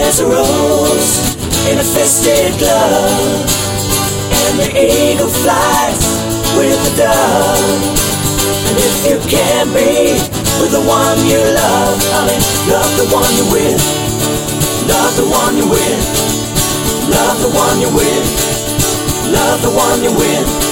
There's a rose in a festive glove, and the eagle flies with the dove. And if you can't be with the one you love, honey, love the one you're with. Love the one you're with. Love the one you're with. Love the one you're with.